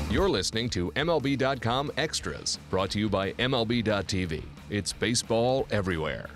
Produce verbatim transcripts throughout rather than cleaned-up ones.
You're listening to M L B dot com Extras, brought to you by M L B dot T V. It's baseball everywhere.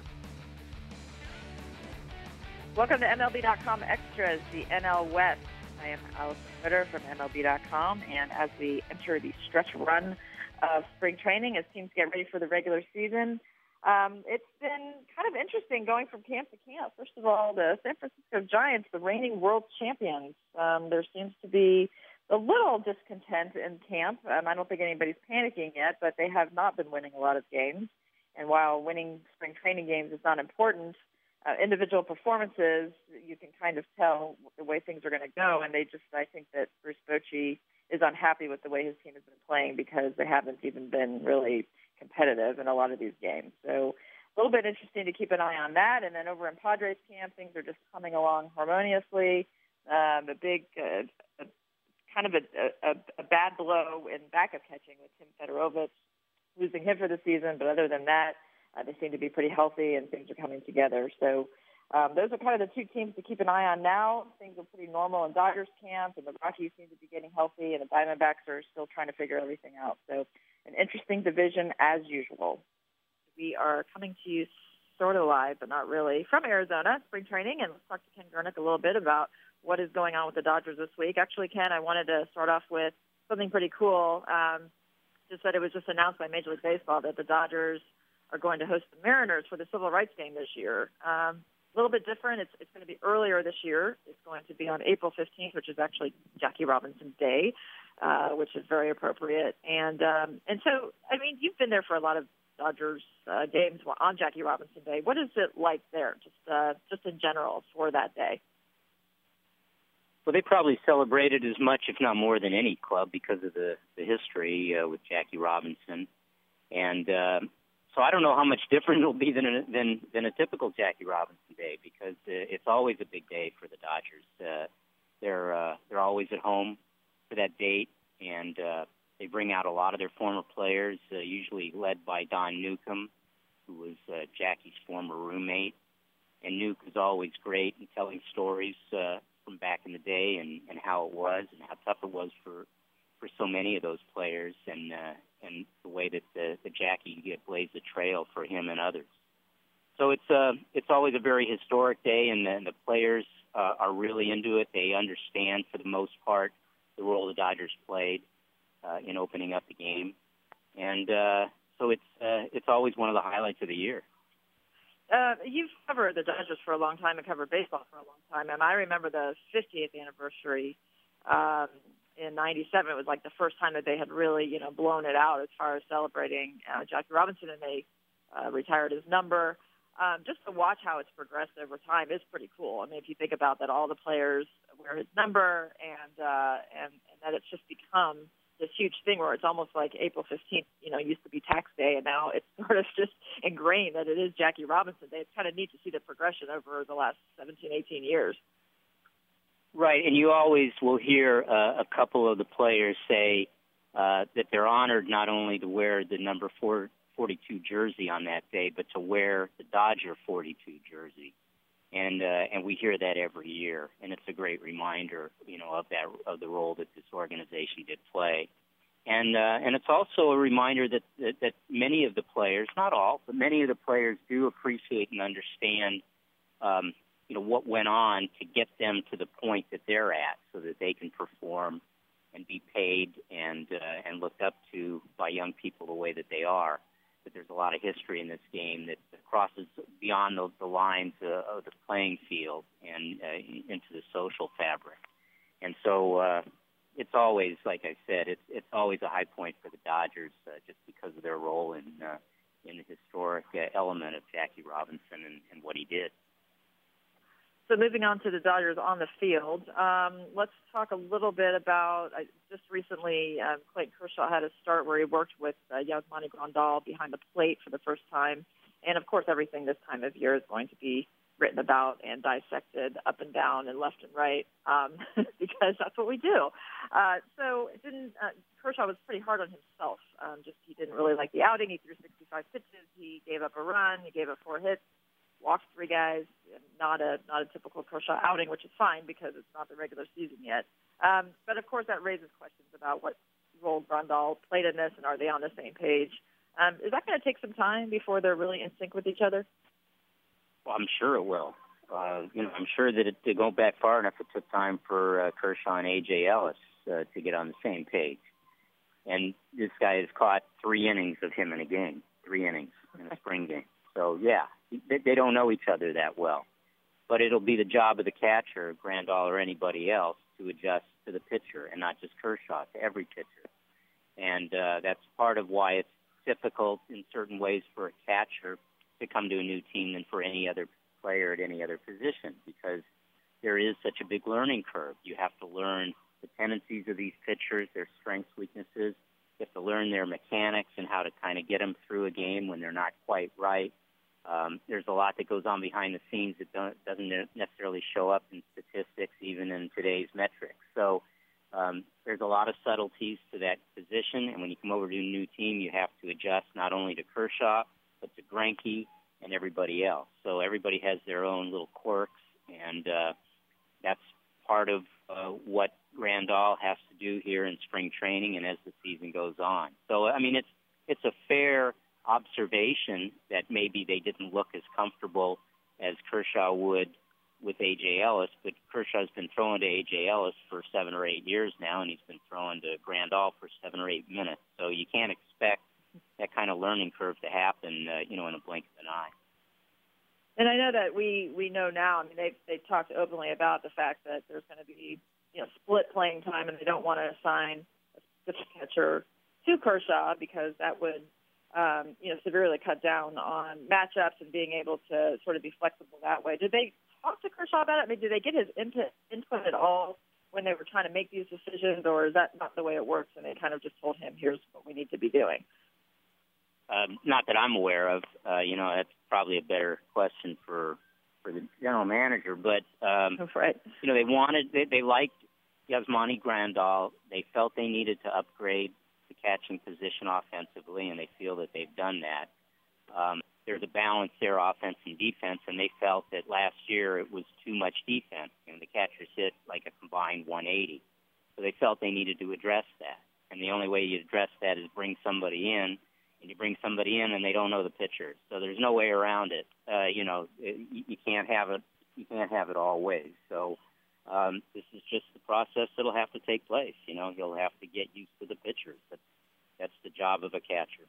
Welcome to M L B dot com Extras, the N L West. I am Allison Ritter from M L B dot com, and as we enter the stretch run of spring training, as teams get ready for the regular season, um, it's been kind of interesting going from camp to camp. First of all, the San Francisco Giants, the reigning world champions, um, there seems to be a little discontent in camp. Um, I don't think anybody's panicking yet, but they have not been winning a lot of games. And while winning spring training games is not important, uh, individual performances, you can kind of tell the way things are going to go. And they just, I think that Bruce Bochy is unhappy with the way his team has been playing because they haven't even been really competitive in a lot of these games. So a little bit interesting to keep an eye on that. And then over in Padres camp, things are just coming along harmoniously. Um, a big, uh, a, kind of a, a, a bad blow in backup catching with Tim Fedorovich, losing him for the season. But other than that, uh, they seem to be pretty healthy and things are coming together. So um, those are kind of the two teams to keep an eye on now. Things are pretty normal in Dodgers camp, and the Rockies seem to be getting healthy, and the Diamondbacks are still trying to figure everything out. So an interesting division as usual. We are coming to you sort of live, but not really, from Arizona, spring training, and let's talk to Ken Gernick a little bit about what is going on with the Dodgers this week. Actually, Ken, I wanted to start off with something pretty cool. Um, just that it was just announced by Major League Baseball that the Dodgers are going to host the Mariners for the Civil Rights Game this year. Um, a little bit different. It's, it's going to be earlier this year. It's going to be on April fifteenth, which is actually Jackie Robinson Day, uh, which is very appropriate. And um, and so, I mean, you've been there for a lot of Dodgers uh, games on Jackie Robinson Day. What is it like there, just uh, just in general, for that day? Well, they probably celebrated as much, if not more, than any club because of the, the history uh, with Jackie Robinson. And uh, so I don't know how much different it'll be than a, than, than a typical Jackie Robinson Day because uh, it's always a big day for the Dodgers. Uh, they're, uh, they're always at home for that date, and uh, they bring out a lot of their former players, uh, usually led by Don Newcomb, who was uh, Jackie's former roommate. And Nuke is always great in telling stories uh, from back in the day and, and how it was and how tough it was for, for so many of those players and uh, and the way that the, the Jackie blazed the trail for him and others. So it's uh, it's always a very historic day, and the, and the players uh, are really into it. They understand, for the most part, the role the Dodgers played uh, in opening up the game. And uh, so it's uh, it's always one of the highlights of the year. Uh, you've covered the Dodgers for a long time and covered baseball for a long time, and I remember the fiftieth anniversary um, in ninety-seven. It was like the first time that they had really, you know, blown it out as far as celebrating uh, Jackie Robinson, and they uh, retired his number. Um, just to watch how it's progressed over time is pretty cool. I mean, if you think about that, all the players wear his number, and uh, and, and that it's just become this huge thing where it's almost like April fifteenth, you know, used to be tax day, and now it's sort of just ingrained that it is Jackie Robinson Day. It's kind of neat to see the progression over the last seventeen, eighteen years. Right, and you always will hear uh, a couple of the players say uh, that they're honored not only to wear the number four, forty-two jersey on that day, but to wear the Dodger forty-two jersey. And uh, and we hear that every year, and it's a great reminder, you know, of that of the role that this organization did play, and uh, and it's also a reminder that, that that many of the players, not all, but many of the players do appreciate and understand, um, you know, what went on to get them to the point that they're at, so that they can perform and be paid and uh, and looked up to by young people the way that they are. That there's a lot of history in this game that crosses beyond the, the lines uh, of the playing field and uh, into the social fabric. And so uh, it's always, like I said, it's it's always a high point for the Dodgers uh, just because of their role in uh, in the historic uh, element of Jackie Robinson and, and what he did. So moving on to the Dodgers on the field, um, let's talk a little bit about, uh, just recently, um, Clayton Kershaw had a start where he worked with uh, Yasmani Grandal behind the plate for the first time. And, of course, everything this time of year is going to be written about and dissected up and down and left and right um, because that's what we do. Uh, so it didn't, uh, Kershaw was pretty hard on himself. Um, just he didn't really like the outing. He threw sixty-five pitches. He gave up a run. He gave up four hits. Walked three guys, not a not a typical Kershaw outing, which is fine because it's not the regular season yet. Um, but of course, that raises questions about what role Grandal played in this, and are they on the same page? Um, is that going to take some time before they're really in sync with each other? Well, I'm sure it will. Uh, you know, I'm sure that it, to go back far enough, it took time for uh, Kershaw and A J Ellis uh, to get on the same page. And this guy has caught three innings of him in a game, three innings in a spring game. So, yeah, they, they don't know each other that well. But it'll be the job of the catcher, Grandal or anybody else, to adjust to the pitcher, and not just Kershaw, to every pitcher. And uh, that's part of why it's difficult in certain ways for a catcher to come to a new team than for any other player at any other position, because there is such a big learning curve. You have to learn the tendencies of these pitchers, their strengths, weaknesses. You have to learn their mechanics and how to kind of get them through a game when they're not quite right. Um, there's a lot that goes on behind the scenes that don't, doesn't necessarily show up in statistics, even in today's metrics. So um, there's a lot of subtleties to that position, and when you come over to a new team, you have to adjust not only to Kershaw, but to Greinke and everybody else. So everybody has their own little quirks, and uh, that's part of uh, what Grandal has to do here in spring training and as the season goes on. So, I mean, it's it's a fair observation that maybe they didn't look as comfortable as Kershaw would with A J Ellis, but Kershaw's been throwing to A J Ellis for seven or eight years now, and he's been throwing to Grandal for seven or eight minutes. So you can't expect that kind of learning curve to happen, uh, you know, in a blink of an eye. And I know that we, we know now, I mean, they've, they've talked openly about the fact that there's going to be, you know, split playing time, and they don't want to assign a specific catcher to Kershaw because that would, um, you know, severely cut down on matchups and being able to sort of be flexible that way. Did they talk to Kershaw about it? I mean, did they get his input, input at all when they were trying to make these decisions, or is that not the way it works, and they kind of just told him, here's what we need to be doing? Um, not that I'm aware of. Uh, you know, that's probably a better question for for the general manager. But um, That's right. You know, they wanted, they, they liked Yasmani Grandal. They felt they needed to upgrade the catching position offensively, and they feel that they've done that. Um, there's a balance there, offense and defense, and they felt that last year it was too much defense, and the catchers hit like a combined one eighty. So they felt they needed to address that, and the only way you address that is bring somebody in. And you bring somebody in, and they don't know the pitcher, so there's no way around it. Uh, you know, it, you can't have it. You can't have it all ways. So um, this is just the process that'll have to take place. You know, he'll have to get used to the pitchers. That's that's the job of a catcher.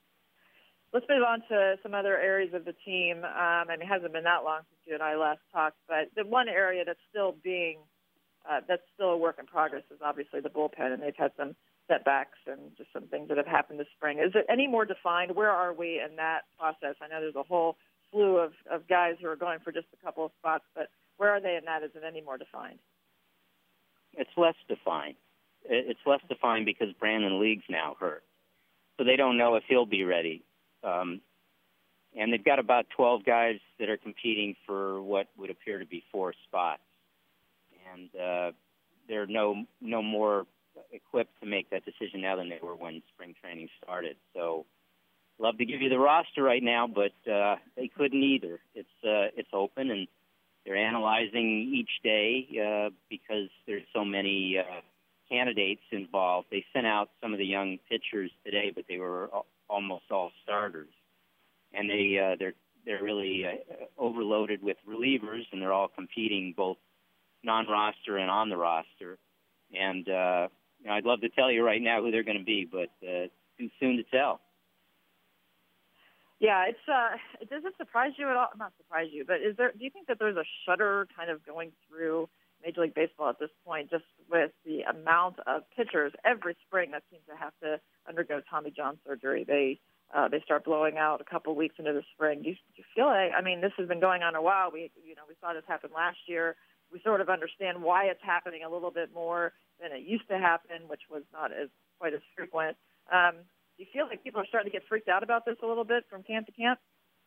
Let's move on to some other areas of the team. Um, I mean, it hasn't been that long since you and I last talked, but the one area that's still being uh, that's still a work in progress is obviously the bullpen, and they've had some setbacks and just some things that have happened this spring. Is it any more defined? Where are we in that process? I know there's a whole slew of, of guys who are going for just a couple of spots, but where are they in that? Is it any more defined? It's less defined. It's less defined because Brandon League's now hurt. So they don't know if he'll be ready. Um, and they've got about twelve guys that are competing for what would appear to be four spots. And uh, they're no no more equipped to make that decision now than they were when spring training started. So love to give you the roster right now, but uh, they couldn't either. It's uh, it's open, and they're analyzing each day uh, because there's so many uh, candidates involved. They sent out some of the young pitchers today, but they were almost all starters, and they uh, they're they're really uh, overloaded with relievers, and they're all competing both non-roster and on the roster. And uh, you know, I'd love to tell you right now who they're going to be, but uh, too soon to tell. Yeah, it's uh, does it surprise you at all? Not surprise you, but is there? Do you think that there's a shudder kind of going through Major League Baseball at this point, just with the amount of pitchers every spring that seem to have to undergo Tommy John surgery? They uh, they start blowing out a couple weeks into the spring. Do you, do you feel like? I mean, this has been going on a while. We you know we saw this happen last year. We sort of understand why it's happening a little bit more than it used to happen, which was not as quite as frequent. Um, do you feel like people are starting to get freaked out about this a little bit from camp to camp?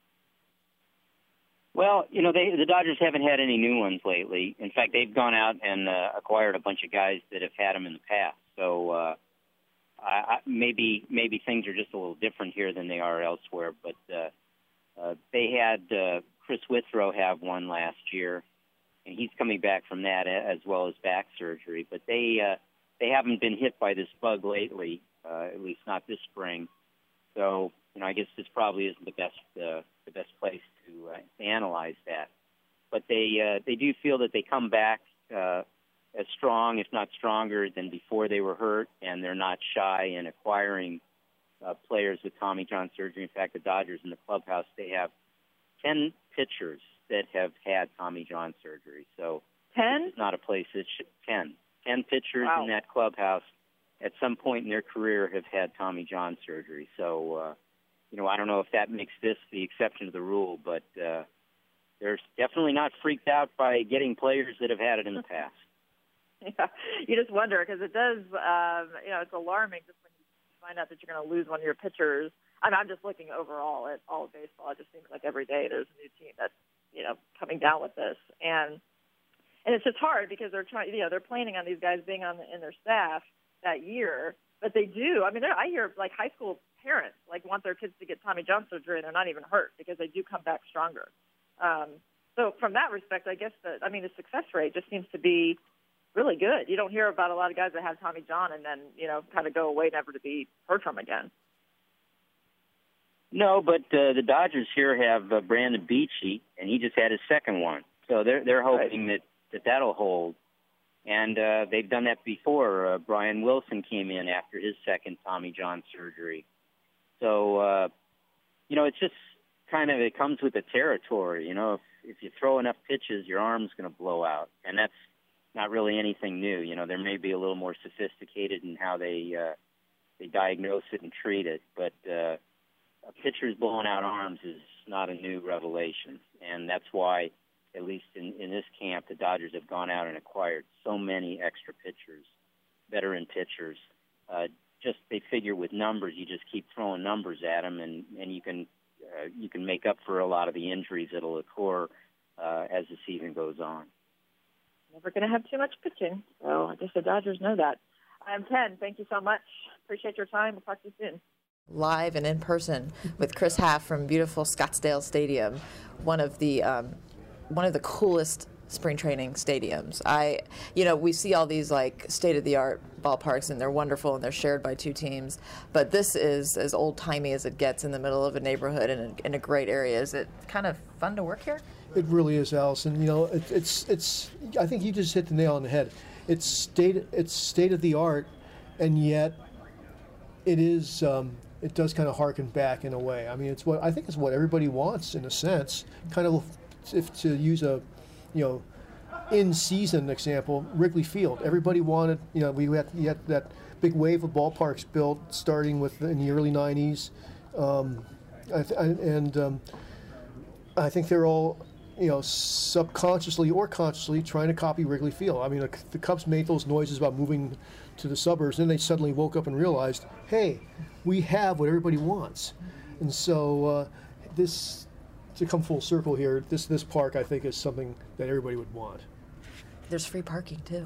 Well, you know, they, the Dodgers haven't had any new ones lately. In fact, they've gone out and uh, acquired a bunch of guys that have had them in the past. So uh, I, I, maybe maybe things are just a little different here than they are elsewhere. But uh, uh, they had uh, Chris Withrow have one last year, and he's coming back from that as well as back surgery. But they uh, they haven't been hit by this bug lately, uh, at least not this spring. So, you know, I guess this probably isn't the best uh, the best place to, uh, to analyze that. But they uh, they do feel that they come back uh, as strong, if not stronger, than before they were hurt, and they're not shy in acquiring uh, players with Tommy John surgery. In fact, the Dodgers in the clubhouse, they have ten pitchers that have had Tommy John surgery. So ten? It's not a place that should, ten. ten pitchers wow. in that clubhouse at some point in their career have had Tommy John surgery. So, uh, you know, I don't know if that makes this the exception to the rule, but uh, they're definitely not freaked out by getting players that have had it in the past. Yeah, you just wonder because it does, um, you know, it's alarming just when you find out that you're going to lose one of your pitchers. I mean, I'm just looking overall at all of baseball. It just seems like every day there's a new team that's, you know, coming down with this. And and it's just hard because they're trying, you know, they're planning on these guys being on the, in their staff that year. But they do. I mean, I hear, like, high school parents, like, want their kids to get Tommy John surgery and they're not even hurt because they do come back stronger. Um, so from that respect, I guess, the, I mean, the success rate just seems to be really good. You don't hear about a lot of guys that have Tommy John and then, you know, kind of go away never to be heard from again. No, but uh, the Dodgers here have uh, Brandon Beachy, and he just had his second one. So they're they're hoping right. that, that that'll hold. And uh, they've done that before. Uh, Brian Wilson came in after his second Tommy John surgery. So, uh, you know, it's just kind of, it comes with the territory. You know, if, if you throw enough pitches, your arm's going to blow out. And that's not really anything new. You know, there may be a little more sophisticated in how they uh, they diagnose it and treat it, but uh, a pitcher's blowing out arms is not a new revelation, and that's why, at least in, in this camp, the Dodgers have gone out and acquired so many extra pitchers, veteran pitchers. Uh, just they figure with numbers, you just keep throwing numbers at them, and, and you can uh, you can make up for a lot of the injuries that'll occur uh, as the season goes on. Never going to have too much pitching, so I guess the Dodgers know that. I'm Ken. Thank you so much. Appreciate your time. We'll talk to you soon. Live and in person with Chris Haff from beautiful Scottsdale Stadium, one of the um, one of the coolest spring training stadiums. I, you know, we see all these like state-of-the-art ballparks and they're wonderful and they're shared by two teams, but this is as old-timey as it gets in the middle of a neighborhood and in a great area. Is it kind of fun to work here? It really is, Allison. You know, it, it's it's. I think you just hit the nail on the head. It's state it's state-of-the-art, and yet it is. Um, It does kind of harken back in a way. I mean, it's what I think it's what everybody wants in a sense. Kind of, if to use a, you know, in-season example, Wrigley Field. Everybody wanted, you know, we had, you had that big wave of ballparks built starting with in the early nineties, um, I th- I, and um, I think they're all, you know, subconsciously or consciously trying to copy Wrigley Field. I mean, the, the Cubs made those noises about moving to the suburbs, and then they suddenly woke up and realized, hey, we have what everybody wants. And so uh, this, to come full circle here, this this park, I think, is something that everybody would want. There's free parking, too.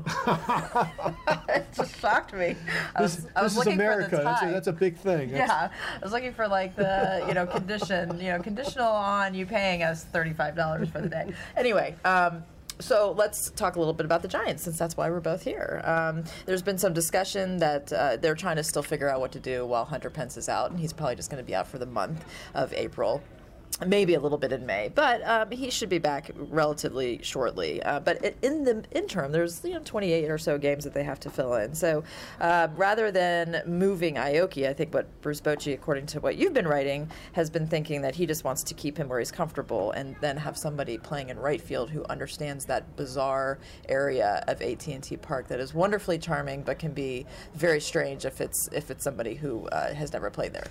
It just shocked me. I was, this I was this looking is America. For the that's, a, that's a big thing. That's, yeah. I was looking for, like, the, you know, condition, you know, conditional on you paying us thirty-five dollars for the day. Anyway, um, so let's talk a little bit about the Giants, since that's why we're both here. Um, there's been some discussion that uh, they're trying to still figure out what to do while Hunter Pence is out, and he's probably just going to be out for the month of April. Maybe a little bit in May, but um, he should be back relatively shortly. Uh, but in the interim, there's you know twenty-eight or so games that they have to fill in. So uh, rather than moving Aoki, I think what Bruce Bochy, according to what you've been writing, has been thinking that he just wants to keep him where he's comfortable and then have somebody playing in right field who understands that bizarre area of A T and T Park that is wonderfully charming but can be very strange if it's if it's somebody who uh, has never played there.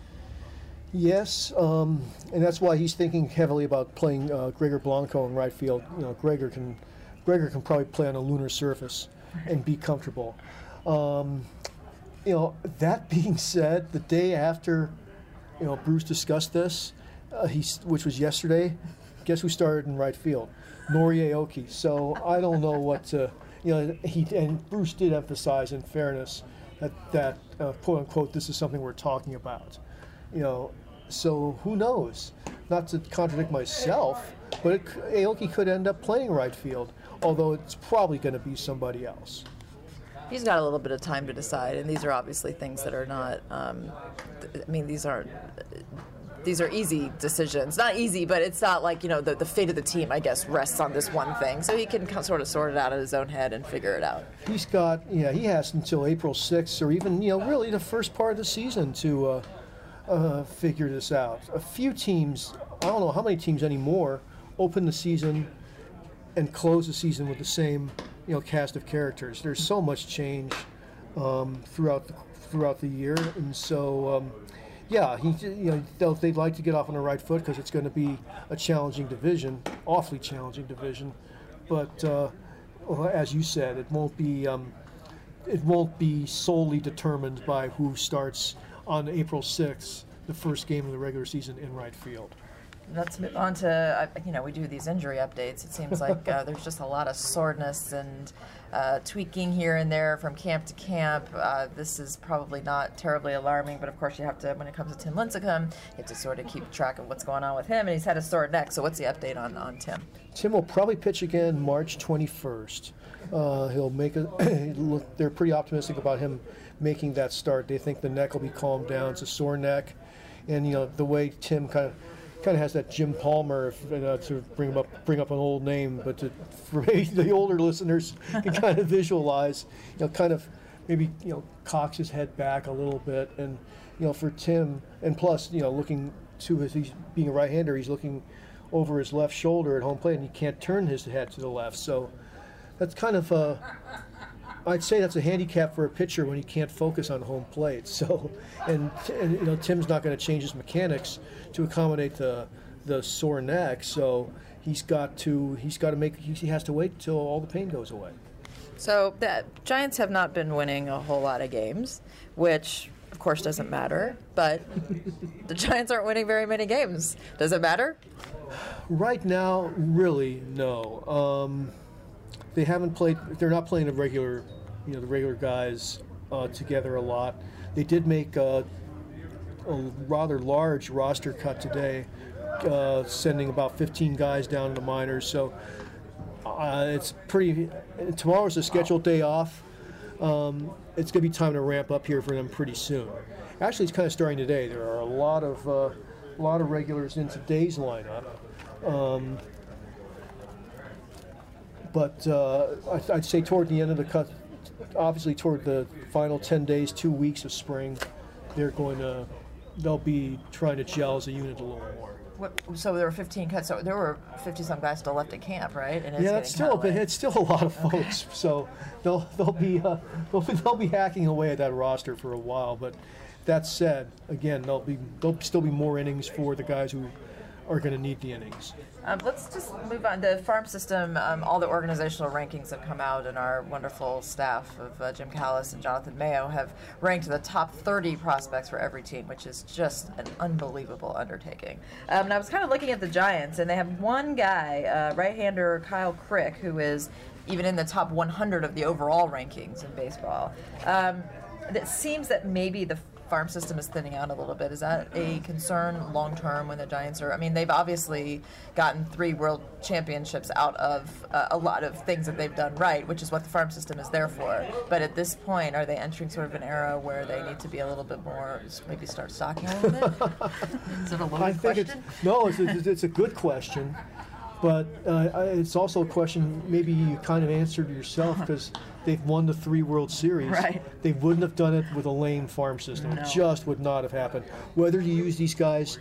Yes, um, and that's why he's thinking heavily about playing uh, Gregor Blanco in right field. You know, Gregor can, Gregor can probably play on a lunar surface and be comfortable. Um, you know, that being said, the day after, you know, Bruce discussed this, uh, he, which was yesterday, guess who started in right field? Nori Aoki. So I don't know what to, you know, he and Bruce did emphasize, in fairness, that that uh, quote unquote this is something we're talking about. You know. So who knows? Not to contradict myself, but it, Aoki could end up playing right field, although it's probably going to be somebody else. He's got a little bit of time to decide, and these are obviously things that are not. Um, th- I mean, these aren't. These are easy decisions. Not easy, but it's not like, you know, the, the fate of the team, I guess, rests on this one thing. So he can sort of sort it out in his own head and figure it out. He's got, yeah, he has until April sixth, or even, you know, really the first part of the season to uh, uh, figure this out. A few teams, I don't know how many teams anymore, open the season and close the season with the same, you know, cast of characters. There's so much change um, throughout the, throughout the year, and so. Um, Yeah, he, you know, they'll, they'd like to get off on the right foot because it's going to be a challenging division, awfully challenging division. But uh, well, as you said, it won't be um, it won't be solely determined by who starts on April sixth, the first game of the regular season in right field. Let's move on to, you know, we do these injury updates. It seems like uh, there's just a lot of soreness and uh, tweaking here and there from camp to camp. Uh, this is probably not terribly alarming, but of course you have to, when it comes to Tim Lincecum, you have to sort of keep track of what's going on with him, and he's had a sore neck. So what's the update on, on Tim? Tim will probably pitch again March twenty-first. Uh, he'll make a, look, they're pretty optimistic about him making that start. They think the neck will be calmed down. It's a sore neck. And, you know, the way Tim kind of kind of has that Jim Palmer, if, uh, to bring him up, bring up an old name, but to, for the older listeners can kind of visualize, you know, kind of maybe, you know, cocks his head back a little bit, and, you know, for Tim, and plus, you know, looking to his, he's being a right-hander, he's looking over his left shoulder at home plate, and he can't turn his head to the left, so that's kind of uh, I'd say that's a handicap for a pitcher when he can't focus on home plate. So, and, and you know, Tim's not going to change his mechanics to accommodate the the sore neck. So he's got to he's got to make he has to wait till all the pain goes away. So the Giants have not been winning a whole lot of games, which of course doesn't matter. But the Giants aren't winning very many games. Does it matter? Right now, really, no. Um, They haven't played. They're not playing the regular, you know, the regular guys uh, together a lot. They did make uh, a rather large roster cut today, uh, sending about fifteen guys down to the minors. So uh, it's pretty. Tomorrow's a scheduled day off. Um, it's going to be time to ramp up here for them pretty soon. Actually, it's kind of starting today. There are a lot of uh, a lot of regulars in today's lineup. Um, But uh, I'd say toward the end of the cut, obviously toward the final ten days, two weeks of spring, they're going to, they'll be trying to gel as a unit a little more. What, so there were fifteen cuts. So there were fifty-some guys still left at camp, right? And it's Yeah, it's still, but it's still a lot of folks. Okay. So they'll they'll be uh, they'll, they'll be hacking away at that roster for a while. But that said, again, there'll be there'll still be more innings for the guys who are going to need the innings. Um, let's just move on. The farm system, um, all the organizational rankings have come out, and our wonderful staff of uh, Jim Callis and Jonathan Mayo have ranked the top thirty prospects for every team, which is just an unbelievable undertaking. Um, and I was kind of looking at the Giants, and they have one guy, uh, right-hander Kyle Crick, who is even in the top one hundred of the overall rankings in baseball. Um, it seems that maybe the farm system is thinning out a little bit. Is that a concern long term when the Giants are? I mean, they've obviously gotten three world championships out of uh, a lot of things that they've done right, which is what the farm system is there for. But at this point, are they entering sort of an era where they need to be a little bit more, maybe start stocking a little bit? Is it a loaded I think question? It's, no, it's a, it's a good question, but uh, it's also a question maybe you kind of answered yourself because they've won the three World Series. Right. They wouldn't have done it with a lame farm system. No. It just would not have happened. Whether you use these guys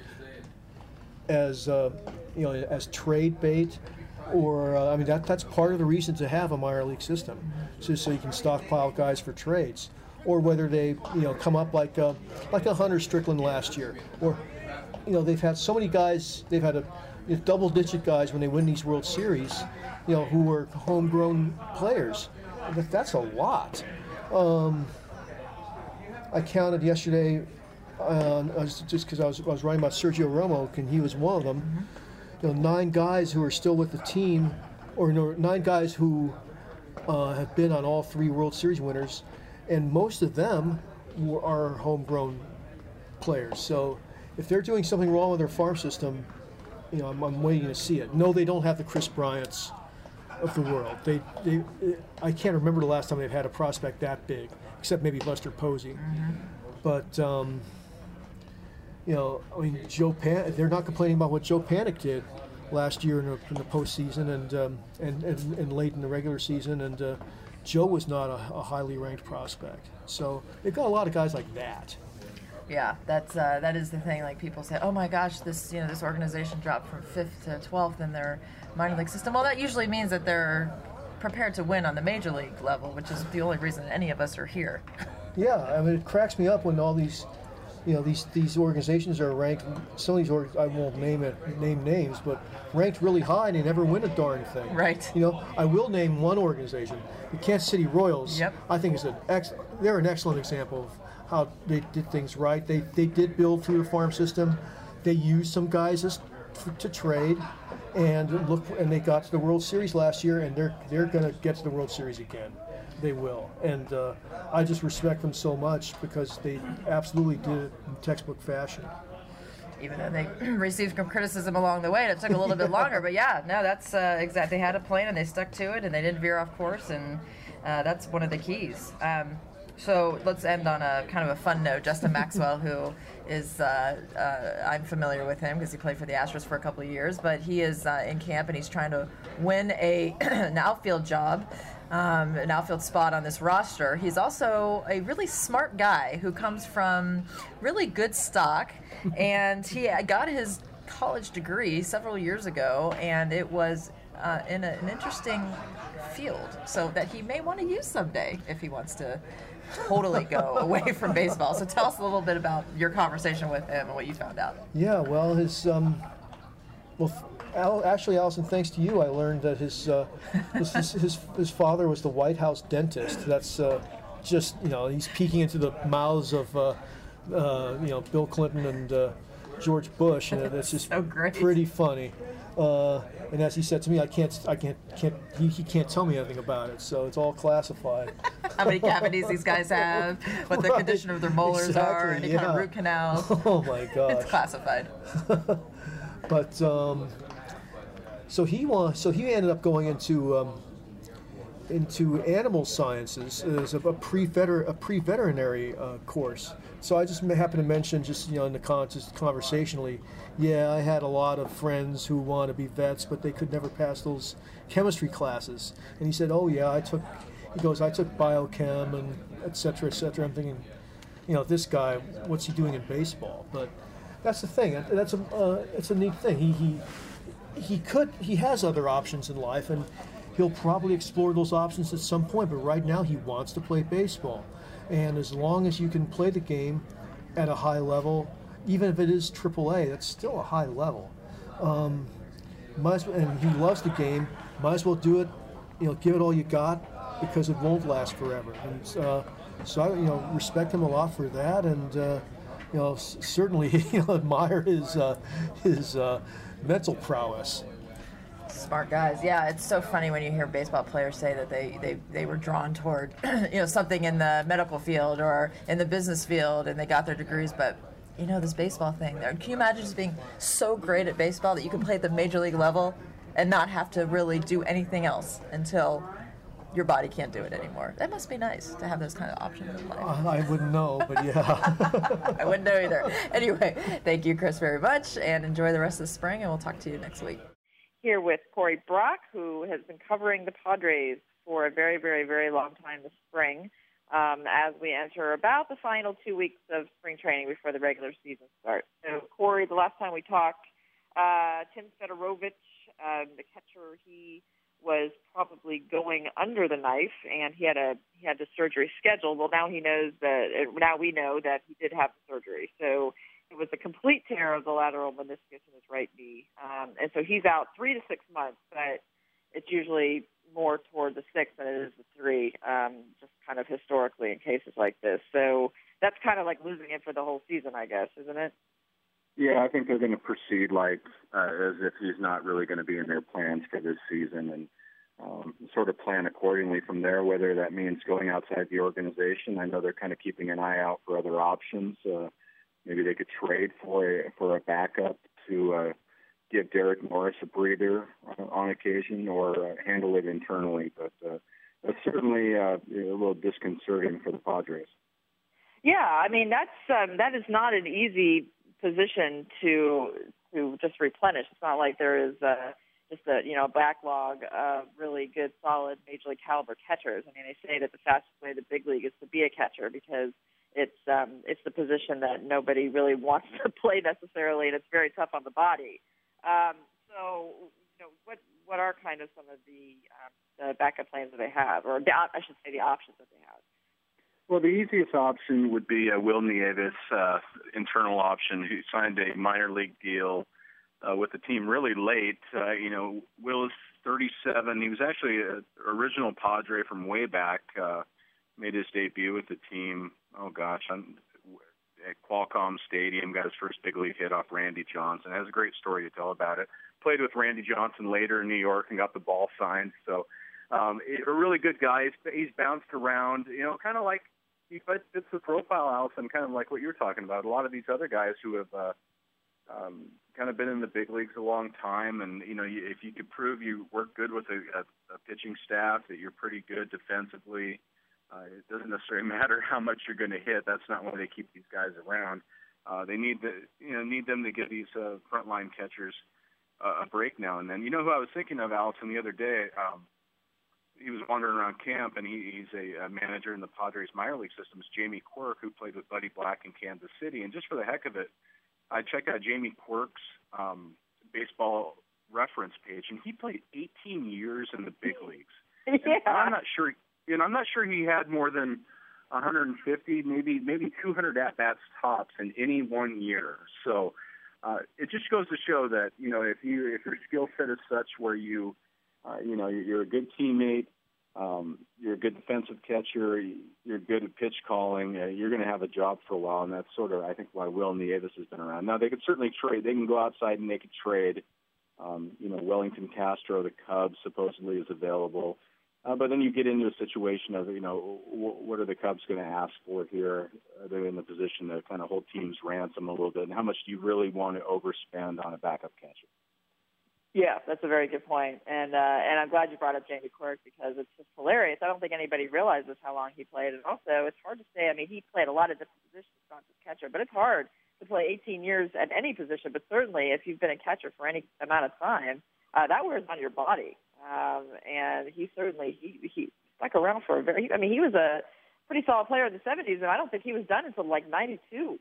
as uh, you know as trade bait, or uh, I mean that that's part of the reason to have a minor league system, so so you can stockpile guys for trades, or whether they you know come up like uh, like a Hunter Strickland last year, or you know they've had so many guys they've had a you know, double-digit guys when they win these World Series, you know who are homegrown players. But that's a lot. Um, I counted yesterday, uh, just because I was, I was writing about Sergio Romo, and he was one of them. Mm-hmm. You know, nine guys who are still with the team, or no, nine guys who uh, have been on all three World Series winners, and most of them were, are homegrown players. So if they're doing something wrong with their farm system, you know, I'm, I'm waiting to see it. No, they don't have the Chris Bryants of the world. They, they, I can't remember the last time they've had a prospect that big, except maybe Lester Posey. Mm-hmm. But um, you know, I mean, Joe Pan. They're not complaining about what Joe Panik did last year in the, in the postseason and, um, and and and late in the regular season. And uh, Joe was not a, a highly ranked prospect. So they've got a lot of guys like that. Yeah, that's uh, that is the thing. Like people say, oh my gosh, this you know this organization dropped from fifth to twelfth in their minor league system. Well, that usually means that they're prepared to win on the major league level, which is the only reason any of us are here. Yeah, I mean, it cracks me up when all these, you know, these these organizations are ranked. Some of these org- I won't name it, name names, but ranked really high and they never win a darn thing. Right. You know, I will name one organization, the Kansas City Royals. Yep. I think is an ex- they're an excellent example of how they did things right. They they did build through the farm system. They used some guys as, f- to trade, and look, and they got to the World Series last year, and they're they're going to get to the World Series again. They will, and uh, I just respect them so much because they absolutely did it in textbook fashion. Even though they received some criticism along the way, and it took a little bit longer. But yeah, no, that's uh, exact. They had a plan and they stuck to it, and they didn't veer off course, and uh, that's one of the keys. Um, So let's end on a kind of a fun note. Justin Maxwell, who is, uh, uh, I'm familiar with him because he played for the Astros for a couple of years, but he is uh, in camp and he's trying to win a an outfield job, um, an outfield spot on this roster. He's also a really smart guy who comes from really good stock, and he got his college degree several years ago, and it was uh, in a, an interesting field, so that he may want to use someday if he wants to totally go away from baseball. So tell us a little bit about your conversation with him and what you found out. Yeah, well, his um, well, Al, actually, Allison, thanks to you, I learned that his uh, his, his, his his father was the White House dentist. That's uh, just you know he's peeking into the mouths of uh, uh, you know Bill Clinton and uh, George Bush, and it's just so great. Pretty funny. Uh, and as he said to me, I can't, I can't, can't he, he can't tell me anything about it, so it's all classified. How many cavities these guys have, what the Right. condition of their molars Exactly, are, any yeah. kind of root canals. Oh my gosh. It's classified. But um, so he wa- so he ended up going into um, into animal sciences as a, a pre-veter a pre-veterinary uh, course. So I just happened to mention, just you know, in the con- just conversationally, yeah, I had a lot of friends who want to be vets, but they could never pass those chemistry classes. And he said, oh yeah, I took. He goes, I took biochem and et cetera, et cetera. I'm thinking, you know, this guy, what's he doing in baseball? But that's the thing. That's a uh, it's a neat thing. He he he could he has other options in life, and he'll probably explore those options at some point. But right now, he wants to play baseball. And as long as you can play the game at a high level, even if it is triple A, that's still a high level. Um, might as well, and he loves the game. Might as well do it. You know, give it all you got, because it won't last forever. And uh, so I, you know, respect him a lot for that, and uh, you know, s- certainly you know, admire his uh, his uh, mental prowess. Smart guys. Yeah, it's so funny when you hear baseball players say that they, they, they were drawn toward you know something in the medical field or in the business field, and they got their degrees, but you know, this baseball thing there. Can you imagine just being so great at baseball that you can play at the major league level and not have to really do anything else until your body can't do it anymore? That must be nice to have those kind of options in life. Uh, I wouldn't know, but yeah. I wouldn't know either. Anyway, thank you, Chris, very much, and enjoy the rest of the spring, and we'll talk to you next week. Here with Corey Brock, who has been covering the Padres for a very, very, very long time this spring, um, as we enter about the final two weeks of spring training before the regular season starts. So, Corey, the last time we talked, uh, Tim Fedorovich, um, the catcher, he was probably going under the knife, and he had a he had the surgery scheduled. Well, now he knows that now we know that he did have the surgery. So it was a complete tear of the lateral meniscus in his right knee, um, and so he's out three to six months. But it's usually more toward the six than it is the three, um, just kind of historically in cases like this. So that's kind of like losing it for the whole season, I guess, isn't it? Yeah, I think they're going to proceed like uh, as if he's not really going to be in their plans for this season, and um, sort of plan accordingly from there, whether that means going outside the organization. I know they're kind of keeping an eye out for other options. Uh, maybe they could trade for a, for a backup to uh, give Derek Morris a breather uh, on occasion or uh, handle it internally. But uh, that's certainly uh, a little disconcerting for the Padres. Yeah, I mean that's um, that is not an easy position to to just replenish. It's not like there is uh, just a you know backlog of really good, solid major league caliber catchers. I mean, they say that the fastest way to the big league is to be a catcher because it's um, it's the position that nobody really wants to play necessarily, and it's very tough on the body. Um, so, you know, what what are kind of some of the, um, the backup plans that they have, or the, I should say the options that they have? Well, the easiest option would be uh, Will Nieves, uh, internal option, who signed a minor league deal uh, with the team really late. Uh, you know, Will is thirty-seven. He was actually an original Padre from way back. Uh, made his debut with the team, oh gosh, I'm, at Qualcomm Stadium, got his first big league hit off Randy Johnson. Has a great story to tell about it. Played with Randy Johnson later in New York and got the ball signed. So um, a really good guy. He's, he's bounced around, you know, kind of like, he fits the profile, Allison, kind of like what you're talking about. A lot of these other guys who have uh, um, kind of been in the big leagues a long time, and you know, you, if you could prove you work good with a, a, a pitching staff, that you're pretty good defensively, uh, it doesn't necessarily matter how much you're going to hit. That's not why they keep these guys around. Uh, they need the, you know, need them to give these uh, frontline catchers uh, a break now and then. You know who I was thinking of, Allison, the other day? Um, He was wandering around camp, and he, he's a, a manager in the Padres minor league system. It's Jamie Quirk, who played with Buddy Black in Kansas City. And just for the heck of it, I checked out Jamie Quirk's um, baseball reference page, and he played eighteen years in the big leagues. Yeah. And I'm not sure, you know, I'm not sure he had more than one hundred fifty, maybe maybe two hundred at bats tops in any one year. So uh, it just goes to show that you know if you if your skill set is such where you Uh, you know, you're a good teammate, um, you're a good defensive catcher, you're good at pitch calling, uh, you're going to have a job for a while, and that's sort of, I think, why Will Nieves has been around. Now, they could certainly trade. They can go outside and they could trade. Um, you know, Wellington Castro, the Cubs, supposedly is available. Uh, but then you get into a situation of, you know, w- what are the Cubs going to ask for here? Are they in the position to kind of hold teams ransom a little bit? And how much do you really want to overspend on a backup catcher? Yeah, that's a very good point. And uh, and I'm glad you brought up Jamie Quirk because it's just hilarious. I don't think anybody realizes how long he played. And also, it's hard to say. I mean, he played a lot of different positions, not just catcher, but it's hard to play eighteen years at any position. But certainly, if you've been a catcher for any amount of time, uh, that wears on your body. Um, and he certainly, he, he stuck around for a very, I mean, he was a pretty solid player in the seventies, and I don't think he was done until like ninety-two.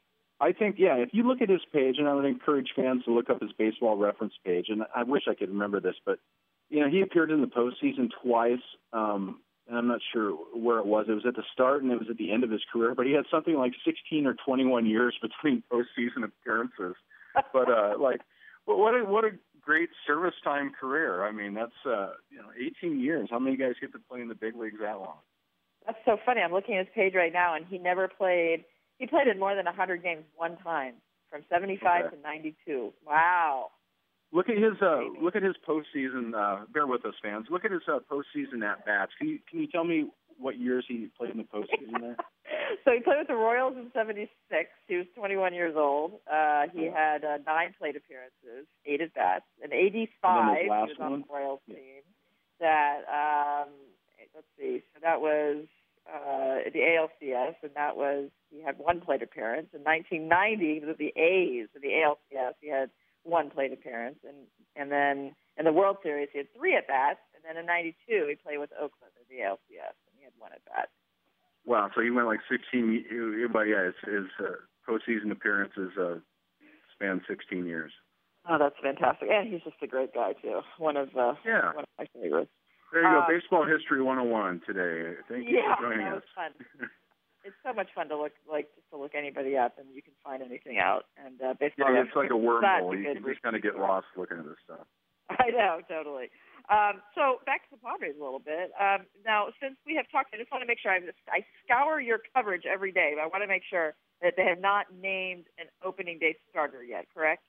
I think, yeah, if you look at his page, and I would encourage fans to look up his baseball reference page, and I wish I could remember this, but, you know, he appeared in the postseason twice, um, and I'm not sure where it was. It was at the start and it was at the end of his career, but he had something like sixteen or twenty-one years between postseason appearances. But, uh, like, well, what a, what a great service time career. I mean, that's, uh, you know, eighteen years. How many guys get to play in the big leagues that long? That's so funny. I'm looking at his page right now, and he never played – he played in more than one hundred games one time, from seventy-five okay. to ninety-two. Wow. Look at his uh, look at his postseason. Uh, bear with us, fans. Look at his uh, postseason at bats. Can you can you tell me what years he played in the postseason there? So he played with the Royals in seventy-six. He was twenty-one years old. Uh, he had uh, nine plate appearances, eight at bats. In eighty-five, he was on the Royals yeah. team. That um, let's see. So that was uh, the A L C S, and that was. He had one plate appearance. In nineteen ninety, he was with the A's in the A L C S. He had one plate appearance. And and then in the World Series, he had three at-bats. And then in ninety-two, he played with Oakland in the A L C S, and he had one at-bat. Wow, so he went like sixteen, but yeah, his, his uh, postseason appearances uh, spanned sixteen years. Oh, that's fantastic. And he's just a great guy, too. One of, uh, yeah. one of my favorites. There you go, um, Baseball History one oh one today. Thank you yeah, for joining that us. Was fun. It's so much fun to look like just to look anybody up, and you can find anything out. And uh, baseball, yeah, it's like a wormhole. You can resource. just kind of get lost looking at this stuff. I know, totally. Um, so back to the Padres a little bit. Um, now, since we have talked, I just want to make sure I, I scour your coverage every day. But I want to make sure that they have not named an opening day starter yet. Correct?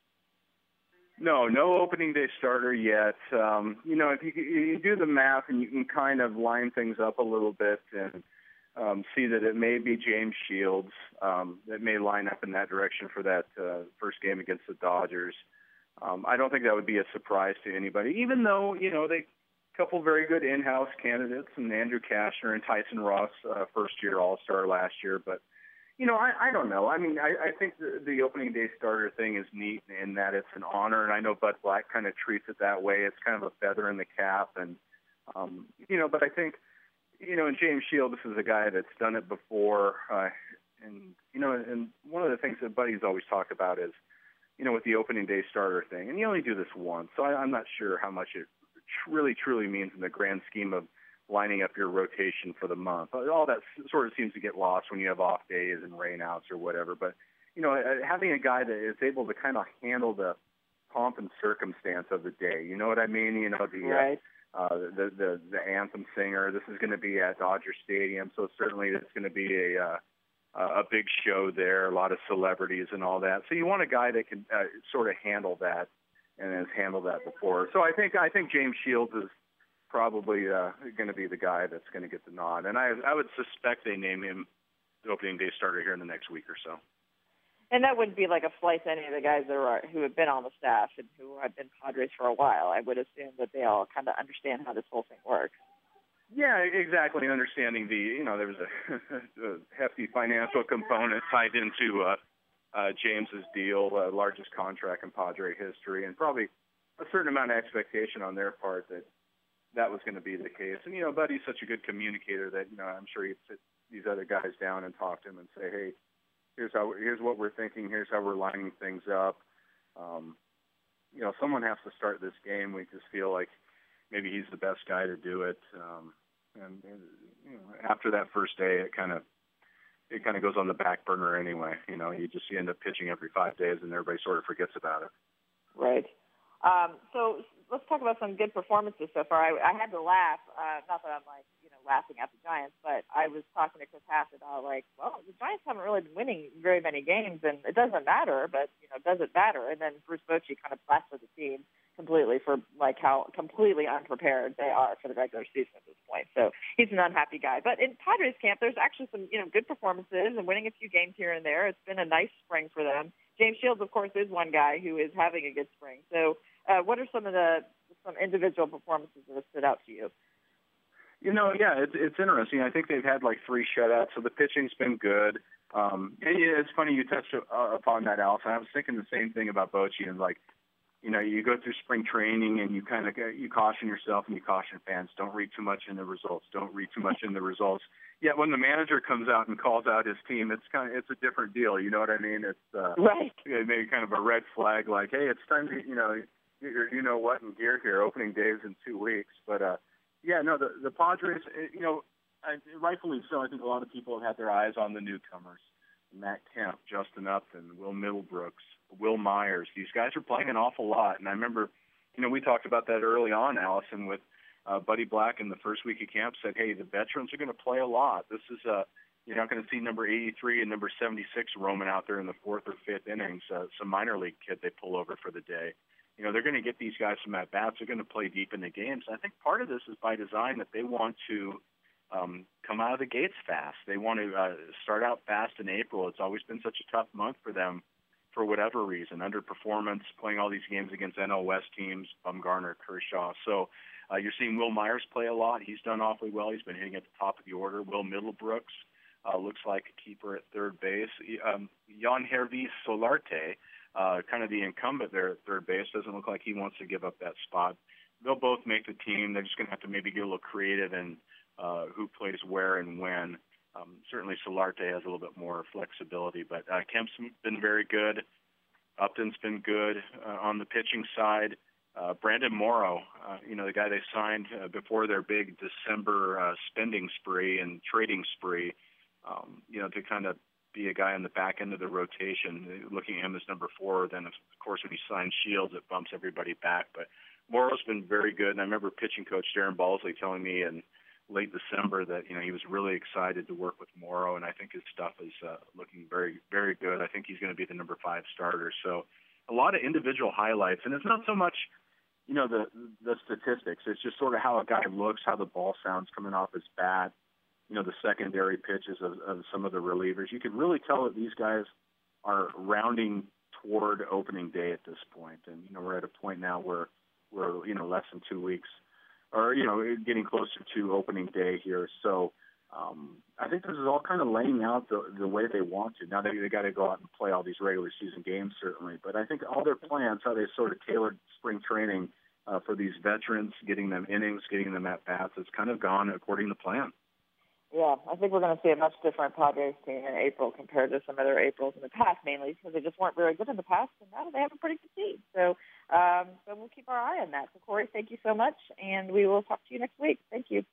No, no opening day starter yet. Um, you know, if you, you do the math and you can kind of line things up a little bit and um, see that it may be James Shields um, that may line up in that direction for that uh, first game against the Dodgers. um, I don't think that would be a surprise to anybody, even though, you know, they couple very good in-house candidates, and Andrew Kashner and Tyson Ross, uh, first-year All-Star last year. But, you know, I, I don't know. I mean, I, I think the, the opening day starter thing is neat in that it's an honor, and I know Bud Black kind of treats it that way. It's kind of a feather in the cap, and, um, you know, but I think, you know, and James Shield, this is a guy that's done it before, uh, and, you know, and one of the things that Buddy's always talked about is, you know, with the opening day starter thing, and you only do this once, so I, I'm not sure how much it really truly means in the grand scheme of lining up your rotation for the month. All that sort of seems to get lost when you have off days and rainouts or whatever. But, you know, having a guy that is able to kind of handle the pomp and circumstance of the day, you know what I mean? You know, the right. uh, uh, the, the the anthem singer. This is going to be at Dodger Stadium, so certainly it's going to be a uh, a big show there, a lot of celebrities and all that. So you want a guy that can uh, sort of handle that, and has handled that before. So I think I think James Shields is probably uh, going to be the guy that's going to get the nod. And I I would suspect they name him the opening day starter here in the next week or so. And that wouldn't be like a slight to any of the guys that are who have been on the staff and who have been Padres for a while. I would assume that they all kind of understand how this whole thing works. Yeah, exactly. Understanding the, you know, there was a, a hefty financial component tied into uh, Uh, James's deal, uh, largest contract in Padre history, and probably a certain amount of expectation on their part that that was going to be the case. And, you know, Buddy's such a good communicator that, you know, I'm sure he'd sit these other guys down and talk to him and say, hey, here's how, here's what we're thinking, here's how we're lining things up. Um, you know, someone has to start this game. We just feel like maybe he's the best guy to do it. Um, and, and you know, after that first day, it kind of it kind of goes on the back burner anyway. You know, you just you end up pitching every five days, and everybody sort of forgets about it. Right. Um, so let's talk about some good performances so far. I, I had to laugh, uh, not that I'm like, you know, laughing at the Giants, but I was talking to Chris Hass about like, well, the Giants haven't really been winning very many games, and it doesn't matter, but, you know, does it matter? And then Bruce Bochy kind of blasted the team completely for like how completely unprepared they are for the regular season at this point. So he's an unhappy guy. But in Padres camp, there's actually some, you know, good performances and winning a few games here and there. It's been a nice spring for them. James Shields, of course, is one guy who is having a good spring. So uh, what are some of the some individual performances that have stood out to you? You know, yeah, it's it's interesting. I think they've had like three shutouts, so the pitching's been good. Um, and yeah, it's funny you touched uh, upon that, Allison. I was thinking the same thing about Bochy, and like, you know, you go through spring training and you kind of you caution yourself and you caution fans, don't read too much in the results, don't read too much in the results. Yet when the manager comes out and calls out his team, it's kind of it's a different deal. You know what I mean? It's uh, right. Maybe kind of a red flag, like, hey, it's time to you know you you know what in gear here. Opening day is in two weeks, but uh, yeah, no, the the Padres, you know, I, rightfully so. I think a lot of people have had their eyes on the newcomers. Matt Kemp, Justin Upton, Will Middlebrooks, Will Myers. These guys are playing an awful lot. And I remember, you know, we talked about that early on, Allison, with uh, Buddy Black in the first week of camp said, hey, the veterans are going to play a lot. This is, uh, you're not going to see number eighty-three and number seventy-six roaming out there in the fourth or fifth innings. Uh, some minor league kid they pull over for the day. You know, they're going to get these guys some at-bats. They're going to play deep in the games. I think part of this is by design that they want to Um, come out of the gates fast. They want to uh, start out fast in April. It's always been such a tough month for them for whatever reason, underperformance, playing all these games against N L West teams, Bumgarner, Kershaw. So uh, you're seeing Will Myers play a lot. He's done awfully well. He's been hitting at the top of the order. Will Middlebrooks uh, looks like a keeper at third base. Um, Jan Hervé Solarte, uh, kind of the incumbent there at third base, doesn't look like he wants to give up that spot. They'll both make the team. They're just going to have to maybe get a little creative and Uh, who plays where and when. Um, certainly Solarte has a little bit more flexibility, but uh, Kemp's been very good. Upton's been good uh, on the pitching side. Uh, Brandon Morrow, uh, you know, the guy they signed uh, before their big December uh, spending spree and trading spree, um, you know, to kind of be a guy on the back end of the rotation, looking at him as number four. Then, of course, when he signs Shields, it bumps everybody back. But Morrow's been very good, and I remember pitching coach Darren Balsley telling me in late December that, you know, he was really excited to work with Morrow, and I think his stuff is uh, looking very, very good. I think he's going to be the number five starter. So a lot of individual highlights, and it's not so much, you know, the the statistics. It's just sort of how a guy looks, how the ball sounds coming off his bat, you know, the secondary pitches of, of some of the relievers. You can really tell that these guys are rounding toward opening day at this point. And, you know, we're at a point now where we're, you know, less than two weeks or, you know, getting closer to opening day here. So um, I think this is all kind of laying out the, the way they want to. Now they, they got to go out and play all these regular season games, certainly. But I think all their plans, how they sort of tailored spring training uh, for these veterans, getting them innings, getting them at-bats, it's kind of gone according to plan. Yeah, I think we're going to see a much different Padres team in April compared to some other Aprils in the past, mainly because they just weren't very good in the past, and now they have a pretty good team. So, um, so we'll keep our eye on that. So, Corey, thank you so much, and we will talk to you next week. Thank you.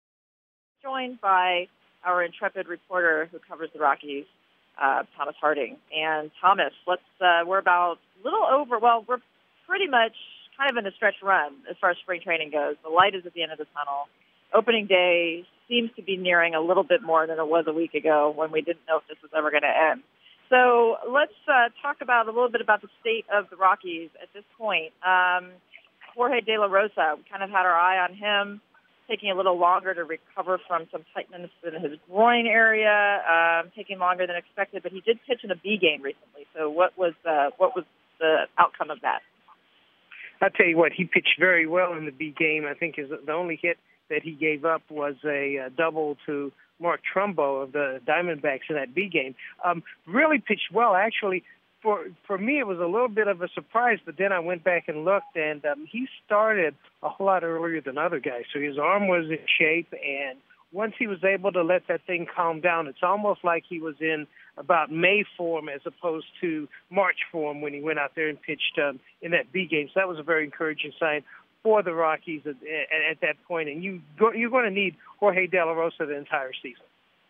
Joined by our intrepid reporter who covers the Rockies, uh, Thomas Harding. And Thomas, let's uh, we're about a little over. Well, we're pretty much kind of in the stretch run as far as spring training goes. The light is at the end of the tunnel. Opening day seems to be nearing a little bit more than it was a week ago when we didn't know if this was ever going to end. So let's uh, talk about a little bit about the state of the Rockies at this point. Um, Jorge De La Rosa, we kind of had our eye on him, taking a little longer to recover from some tightness in his groin area, um, taking longer than expected, but he did pitch in a B game recently. So what was uh, what was the outcome of that? I'll tell you what, he pitched very well in the B game. I think his, the only hit that he gave up was a, a double to Mark Trumbo of the Diamondbacks in that B game. Um, really pitched well, actually. For for me, it was a little bit of a surprise, but then I went back and looked, and um, he started a whole lot earlier than other guys. So his arm was in shape, and once he was able to let that thing calm down, it's almost like he was in about May form as opposed to March form when he went out there and pitched um, in that B game. So that was a very encouraging sign for the Rockies at, at, at that point. And you go, you're going to need Jorge De La Rosa the entire season.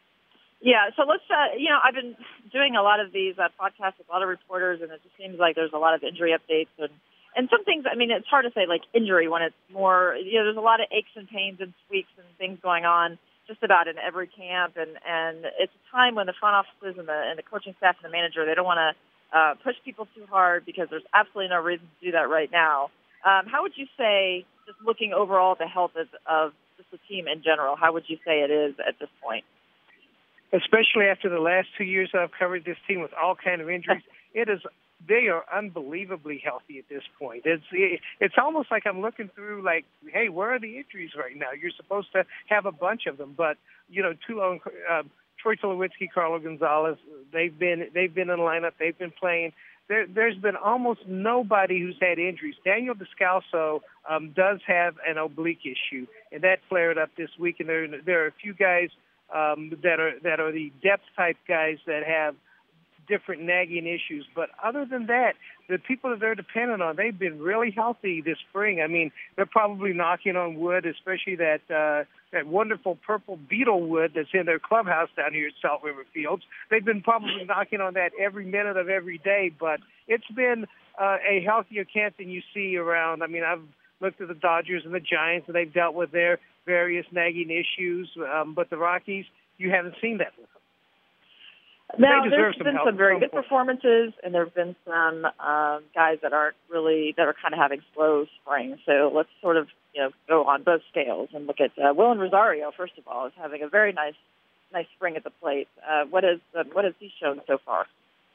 Yeah, so let's, uh, you know, I've been doing a lot of these uh, podcasts with a lot of reporters, and it just seems like there's a lot of injury updates. And, and some things, I mean, it's hard to say, like, injury when it's more, you know, there's a lot of aches and pains and squeaks and things going on just about in every camp. And, and it's a time when the front offices and the, and the coaching staff and the manager, they don't want to uh, push people too hard because there's absolutely no reason to do that right now. Um, how would you say, just looking overall at the health of, of just the team in general, how would you say it is at this point? Especially after the last two years I've covered this team with all kinds of injuries, it is they are unbelievably healthy at this point. It's it, it's almost like I'm looking through like, hey, where are the injuries right now? You're supposed to have a bunch of them, but you know, two uh, Troy Tulowitzki, Carlos Gonzalez, they've been they've been in the lineup, they've been playing. There, there's been almost nobody who's had injuries. Daniel Descalso um, does have an oblique issue, and that flared up this week. And there, there are a few guys um, that are that are the depth type guys that have different nagging issues. But other than that, the people that they're dependent on, they've been really healthy this spring. I mean, they're probably knocking on wood, especially that uh, that wonderful purple beetle wood that's in their clubhouse down here at Salt River Fields. They've been probably knocking on that every minute of every day, but it's been uh, a healthier camp than you see around. I mean, I've looked at the Dodgers and the Giants, and they've dealt with their various nagging issues, um, but the Rockies, you haven't seen that with them. Now, there's some been some very good performances, and there have been some um, guys that aren't really, that are kind of having slow springs. So let's sort of, you know, go on both scales and look at uh, Willen Rosario, first of all, is having a very nice nice spring at the plate. Uh, what, is, uh, what has he shown so far?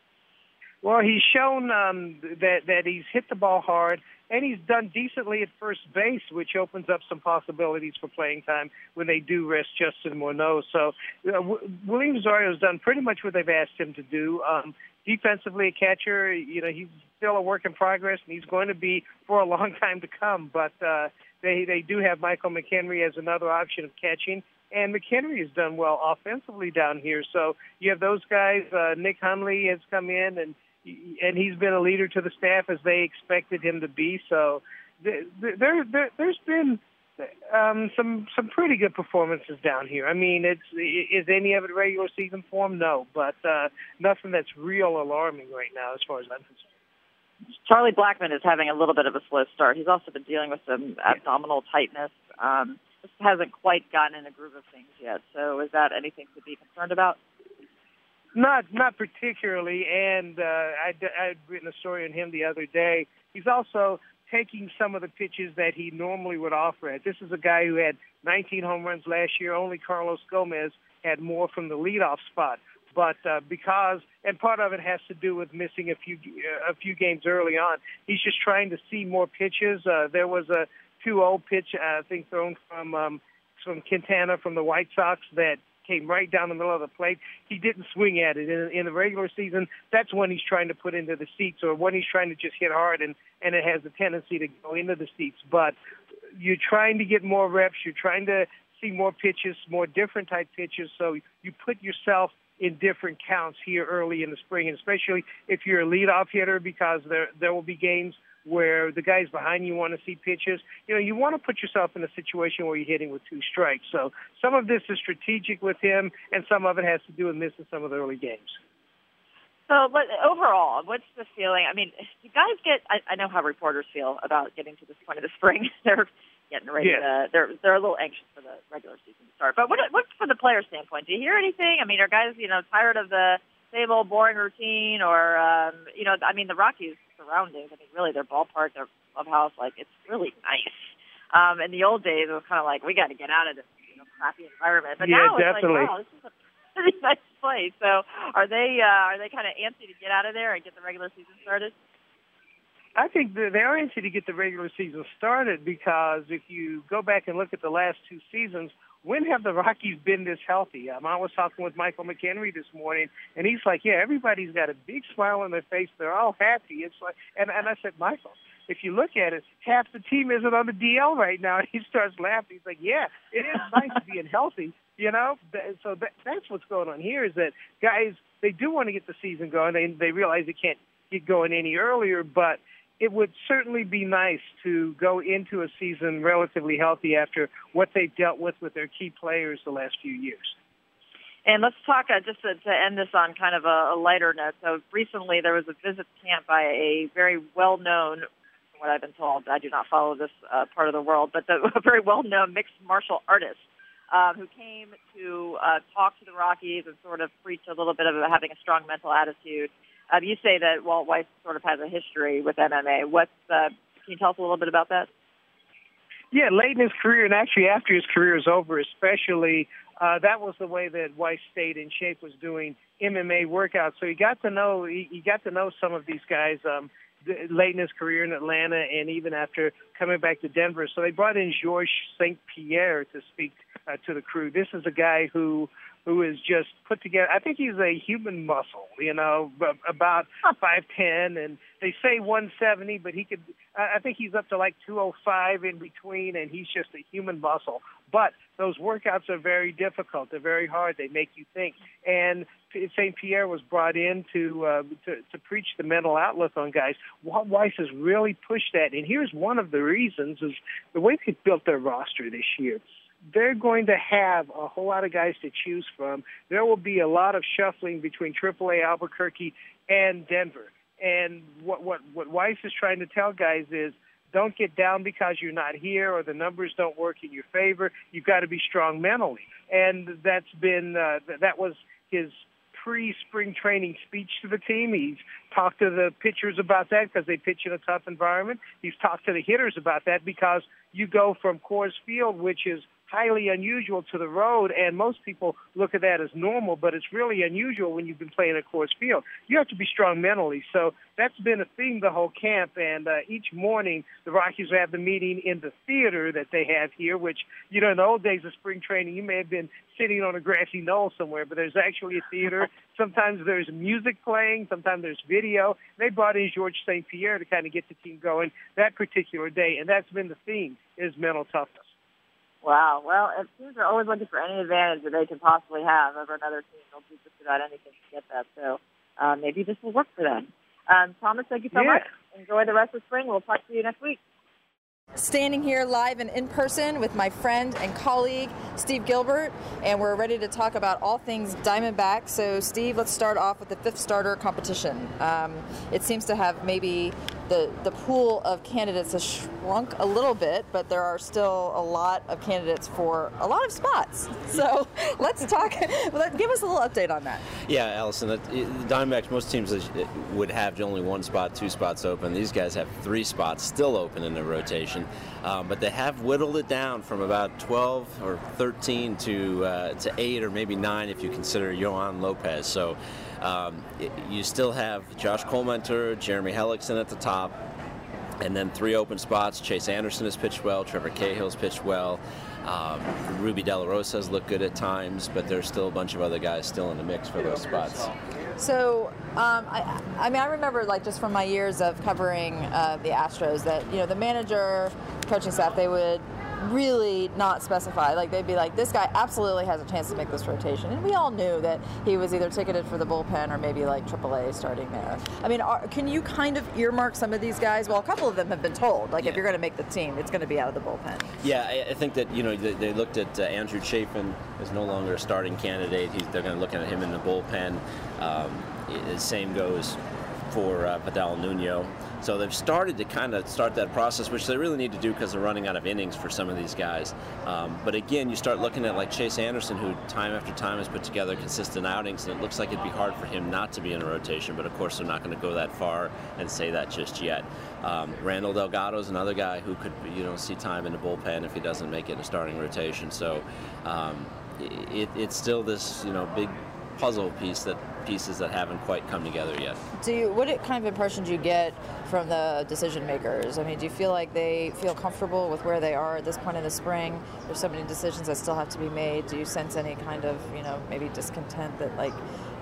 Well, he's shown um, that, that he's hit the ball hard, and he's done decently at first base, which opens up some possibilities for playing time when they do rest Justin Morneau. So uh, w- William Rosario has done pretty much what they've asked him to do. Um, defensively, a catcher, you know, he's still a work in progress, and he's going to be for a long time to come. But uh, they, they do have Michael McHenry as another option of catching. And McHenry has done well offensively down here. So you have those guys. Uh, Nick Hundley has come in, and and he's been a leader to the staff as they expected him to be. So there, there, there there's been um, some some pretty good performances down here. I mean, it's is any of it regular season form? No, but uh, nothing that's real alarming right now as far as I'm concerned. Charlie Blackmon is having a little bit of a slow start. He's also been dealing with some abdominal tightness. Um, just hasn't quite gotten in the groove of things yet. So is that anything to be concerned about? Not not particularly, and uh, I I'd written a story on him the other day. He's also taking some of the pitches that he normally would offer at. This is a guy who had nineteen home runs last year. Only Carlos Gomez had more from the leadoff spot. But uh, because, and part of it has to do with missing a few uh, a few games early on. He's just trying to see more pitches. Uh, there was a two oh pitch, uh, I think, thrown from um, from Quintana from the White Sox that came right down the middle of the plate. He didn't swing at it. In, in the regular season, that's when he's trying to put into the seats, or when he's trying to just hit hard, and, and it has a tendency to go into the seats. But you're trying to get more reps. You're trying to see more pitches, more different type pitches, so you put yourself in different counts here early in the spring, and especially if you're a leadoff hitter, because there there will be games where the guys behind you want to see pitches. You know, you want to put yourself in a situation where you're hitting with two strikes. So some of this is strategic with him, and some of it has to do with missing some of the early games. So, but overall, what's the feeling? I mean, you guys get, I, I know how reporters feel about getting to this point of the spring. They're getting ready yeah. to, they're they're a little anxious for the regular season to start. But what, what's from the player standpoint? Do you hear anything? I mean, are guys, you know, tired of the same old boring routine, or, um, you know, I mean, the Rockies surroundings, I mean, really, their ballpark, their clubhouse, like, it's really nice. Um, in the old days, it was kind of like, we got to get out of this, you know, crappy environment. But yeah, now definitely. it's like, wow, this is a pretty nice place. So are they, uh, are they kind of antsy to get out of there and get the regular season started? I think they're antsy to get the regular season started, because if you go back and look at the last two seasons, when have the Rockies been this healthy? Um, I was talking with Michael McHenry this morning, and he's like, yeah, everybody's got a big smile on their face. They're all happy. It's like, and, and I said, Michael, if you look at it, half the team isn't on the D L right now. And he starts laughing. He's like, yeah, it is nice being healthy, you know? So that, that's what's going on here, is that guys, they do want to get the season going. They, they realize they can't get going any earlier, but it would certainly be nice to go into a season relatively healthy after what they've dealt with with their key players the last few years. And let's talk, uh, just to, to end this on kind of a, a lighter note. So recently there was a visit camp by a very well-known, from what I've been told, I do not follow this uh, part of the world, but the, a very well-known mixed martial artist um, who came to uh, talk to the Rockies and sort of preach a little bit of having a strong mental attitude. Um, you say that Walt Weiss sort of has a history with M M A. What's, uh, can you tell us a little bit about that? Yeah, late in his career, and actually after his career is over especially, uh, that was the way that Weiss stayed in shape, was doing M M A workouts. So he got to know he, he got to know some of these guys um, late in his career in Atlanta, and even after coming back to Denver. So they brought in Georges Saint Pierre to speak uh, to the crew. This is a guy who who is just put together. I think he's a human muscle, you know, about five ten, and they say one seventy, but he could, I think he's up to like two oh five in between, and he's just a human muscle. But those workouts are very difficult. They're very hard. They make you think. And Saint Pierre was brought in to, uh, to to preach the mental outlook on guys. Walt Weiss has really pushed that, and here's one of the reasons, is the way they built their roster this year. They're going to have a whole lot of guys to choose from. There will be a lot of shuffling between triple A Albuquerque and Denver. And what, what, what Weiss is trying to tell guys is, don't get down because you're not here or the numbers don't work in your favor. You've got to be strong mentally. And that's been, uh, that was his pre-spring training speech to the team. He's talked to the pitchers about that because they pitch in a tough environment. He's talked to the hitters about that because you go from Coors Field, which is highly unusual, to the road, and most people look at that as normal, but it's really unusual when you've been playing at Coors Field. You have to be strong mentally. So that's been a theme the whole camp, and uh, each morning the Rockies have the meeting in the theater that they have here, which, you know, in the old days of spring training, you may have been sitting on a grassy knoll somewhere, but there's actually a theater. Sometimes there's music playing, sometimes there's video. They brought in Georges Saint Pierre to kind of get the team going that particular day, and that's been the theme, is mental toughness. Wow. Well, it teams are always looking for any advantage that they can possibly have over another team. They'll do just about anything to get that. So uh, maybe this will work for them. Um, Thomas, thank you so yeah. much. Enjoy the rest of spring. We'll talk to you next week. Standing here live and in person with my friend and colleague, Steve Gilbert, and we're ready to talk about all things Diamondback. So, Steve, let's start off with the fifth starter competition. Um, it seems to have maybe the, the pool of candidates has shrunk a little bit, but there are still a lot of candidates for a lot of spots. So let's talk, give us a little update on that. Yeah, Allison, the Diamondbacks, most teams would have only one spot, two spots open. These guys have three spots still open in the rotation, um, but they have whittled it down from about twelve or thirteen to uh, to eight or maybe nine if you consider Yohan Lopez. So um, it, you still have Josh Colementor, Jeremy Hellickson at the top, and then three open spots. Chase Anderson has pitched well, Trevor Cahill's pitched well. Um, Ruby De La Rosa has looked good at times, but there's still a bunch of other guys still in the mix for those spots. So, um, I, I mean, I remember, like, just from my years of covering uh, the Astros, that, you know, the manager, coaching staff, they would really not specify. Like, they'd be like, this guy absolutely has a chance to make this rotation. And we all knew that he was either ticketed for the bullpen or maybe, like, triple A starting there. I mean, are, can you kind of earmark some of these guys? Well, a couple of them have been told, like, yeah. if you're going to make the team, it's going to be out of the bullpen. Yeah, I, I think that, you know, they, they looked at uh, Andrew Chafin as no longer a starting candidate. He's, they're going to look at him in the bullpen. Um, the same goes for uh, Vidal Nuno. So they've started to kind of start that process, which they really need to do because they're running out of innings for some of these guys. Um, but again, you start looking at like Chase Anderson, who time after time has put together consistent outings, and it looks like it'd be hard for him not to be in a rotation, but of course they're not going to go that far and say that just yet. Um, Randall Delgado is another guy who could, you know, see time in the bullpen if he doesn't make it in a starting rotation. So um, it, it's still this, you know, big puzzle piece that pieces that haven't quite come together yet. Do you, what kind of impression do you get from the decision makers? I mean, do you feel like they feel comfortable with where they are at this point in the spring? There's so many decisions that still have to be made. Do you sense any kind of, you know, maybe discontent that, like,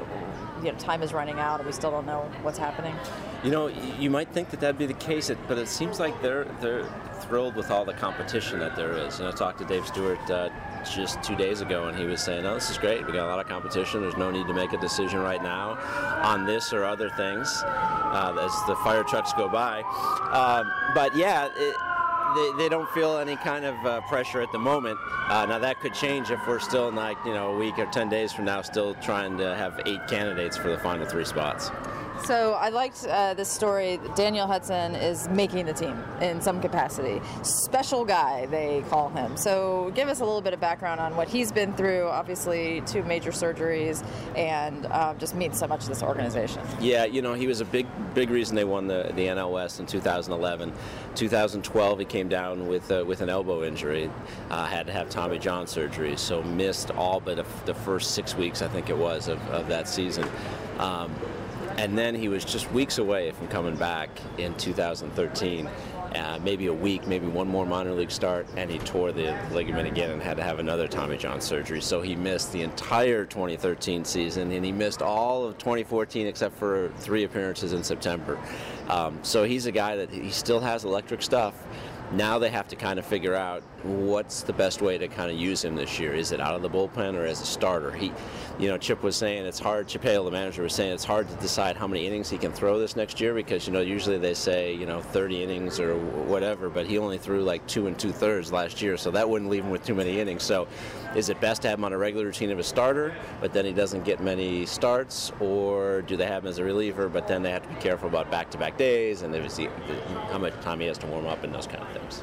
you know, time is running out and we still don't know what's happening? You know, you might think that that'd be the case, but it seems like they're they're thrilled with all the competition that there is. You know, I talked to Dave Stewart uh, just two days ago, and he was saying, "Oh, this is great. We got a lot of competition. There's no need to make a decision right now on this or other things uh, as the fire trucks go by." Um, but yeah. It, They, they don't feel any kind of uh, pressure at the moment. Uh, now that could change if we're still in, like, you know, a week or ten days from now still trying to have eight candidates for the final three spots. So I liked uh, this story. Daniel Hudson is making the team in some capacity. Special guy, they call him. So give us a little bit of background on what he's been through. Obviously, two major surgeries, and um, just means so much to this organization. Yeah, you know, he was a big, big reason they won the, the N L West in two thousand eleven. two thousand twelve, he came down with uh, with an elbow injury. Uh, had to have Tommy John surgery, so missed all but a, the first six weeks, I think it was, of, of that season. Um, And then he was just weeks away from coming back in two thousand thirteen, uh, maybe a week, maybe one more minor league start, and he tore the ligament again and had to have another Tommy John surgery. So he missed the entire twenty thirteen season, and he missed all of twenty fourteen except for three appearances in September. Um, so he's a guy that he still has electric stuff. Now they have to kind of figure out what's the best way to kind of use him this year. Is it out of the bullpen or as a starter? He, you know, Chip was saying it's hard, Chip Hale, the manager, was saying it's hard to decide how many innings he can throw this next year because, you know, usually they say, you know, thirty innings or whatever, but he only threw like two and two-thirds last year, so that wouldn't leave him with too many innings. So is it best to have him on a regular routine of a starter, but then he doesn't get many starts, or do they have him as a reliever, but then they have to be careful about back-to-back days and the, how much time he has to warm up and those kind of things.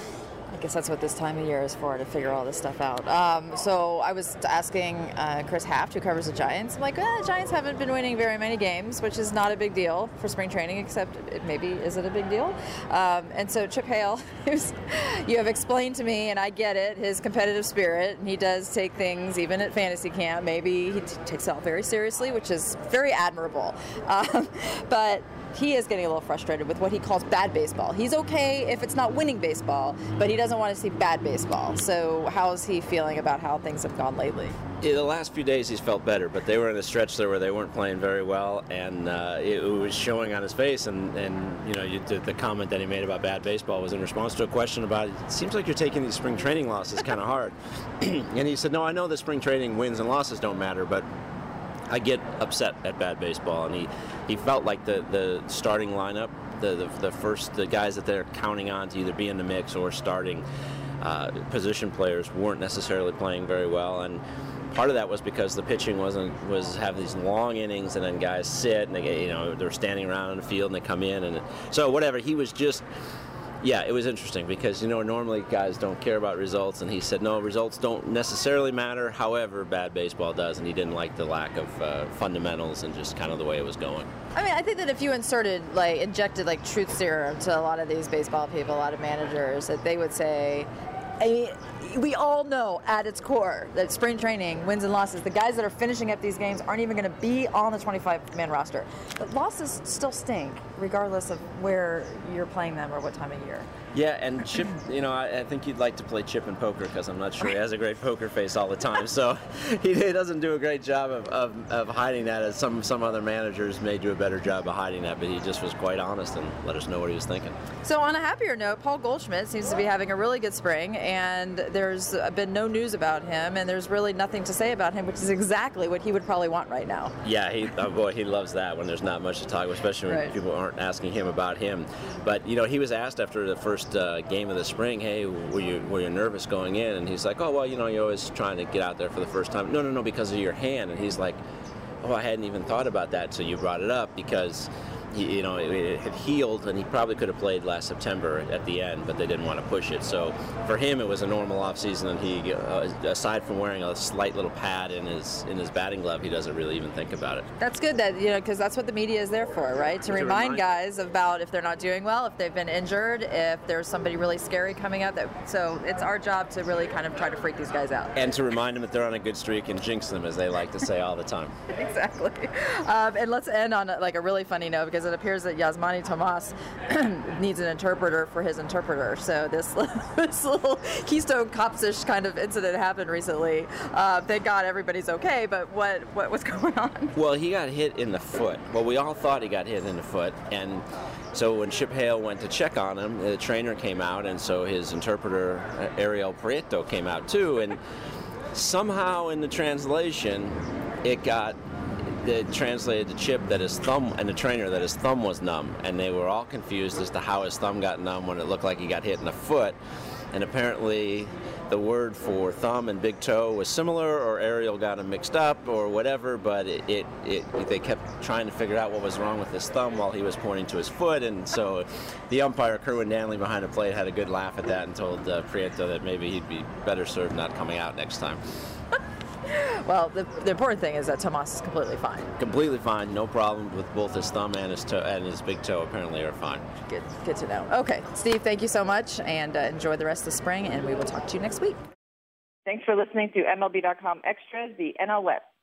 I guess that's what this time of year is for, to figure all this stuff out. Um, so I was asking uh, Chris Haft, who covers the Giants. I'm like, eh, Giants haven't been winning very many games, which is not a big deal for spring training, except it maybe is it a big deal? Um, and so Chip Hale, who's, you have explained to me, and I get it, his competitive spirit, and he does take things, even at fantasy camp, maybe he t- takes it all very seriously, which is very admirable. Um, but he is getting a little frustrated with what he calls bad baseball. He's okay if it's not winning baseball, but he doesn't want to see bad baseball. So how is he feeling about how things have gone lately? In the last few days he's felt better, but they were in a stretch there where they weren't playing very well, and uh, it, it was showing on his face. And, and you know, you, the, the comment that he made about bad baseball was in response to a question about, it seems like you're taking these spring training losses kind of hard. And he said, no, I know the spring training wins and losses don't matter, but I get upset at bad baseball. And he, he felt like the, the starting lineup, the, the the first the guys that they're counting on to either be in the mix or starting, uh, position players weren't necessarily playing very well, and part of that was because the pitching wasn't was having these long innings, and then guys sit and they get, you know, they're standing around in the field and they come in, and so whatever. He was just, yeah, it was interesting because, you know, normally guys don't care about results, and he said no, results don't necessarily matter. However, bad baseball does, and he didn't like the lack of uh, fundamentals and just kind of the way it was going. I mean, I think that if you inserted, like, injected like truth serum to a lot of these baseball people, a lot of managers, that they would say, I mean, we all know at its core that spring training, wins and losses, the guys that are finishing up these games aren't even going to be on the twenty-five man roster. But losses still stink, regardless of where you're playing them or what time of year. Yeah, and Chip, you know, I, I think you'd like to play Chip in poker because I'm not sure he has a great poker face all the time. So he, he doesn't do a great job of, of, of hiding that, as some, some other managers may do a better job of hiding that, but he just was quite honest and let us know what he was thinking. So on a happier note, Paul Goldschmidt seems to be having a really good spring, and there's been no news about him, and there's really nothing to say about him, which is exactly what he would probably want right now. Yeah, he, oh boy, he loves that when there's not much to talk about, especially when right. people aren't asking him about him. But, you know, he was asked after the first uh, game of the spring, hey, were you were you nervous going in? And he's like, oh, well, you know, you're always trying to get out there for the first time. No, no, no, because of your hand. And he's like, oh, I hadn't even thought about that until you brought it up, because he, you know, it, it had healed, and he probably could have played last September at the end, but they didn't want to push it. So for him, it was a normal offseason, and he, uh, aside from wearing a slight little pad in his in his batting glove, he doesn't really even think about it. That's good, that, you know, because that's what the media is there for, right? To, to remind, remind guys about if they're not doing well, if they've been injured, if there's somebody really scary coming up. That, so it's our job to really kind of try to freak these guys out. And to remind them that they're on a good streak and jinx them, as they like to say all the time. Exactly. Um, and let's end on like a really funny note, because it appears that Yasmani Tomas needs an interpreter for his interpreter. So this, this little Keystone Cops-ish kind of incident happened recently. Uh, thank God everybody's okay, but what, what was going on? Well, he got hit in the foot. Well, we all thought he got hit in the foot, and so when Chip Hale went to check on him, the trainer came out, and so his interpreter, Ariel Prieto, came out too, and somehow in the translation, it got it translated to Chip that his thumb, and the trainer, that his thumb was numb, and they were all confused as to how his thumb got numb when it looked like he got hit in the foot. And apparently the word for thumb and big toe was similar, or Ariel got them mixed up or whatever, but it, it, it they kept trying to figure out what was wrong with his thumb while he was pointing to his foot. And so the umpire, Kerwin Danley, behind the plate, had a good laugh at that and told uh, Prieto that maybe he'd be better served not coming out next time. Well, the, the important thing is that Tomas is completely fine. Completely fine, no problem with both his thumb and his toe and his big toe. Apparently, are fine. Good, good to know. Okay, Steve, thank you so much, and uh, enjoy the rest of the spring. And we will talk to you next week. Thanks for listening to M L B dot com Extras, the N L West.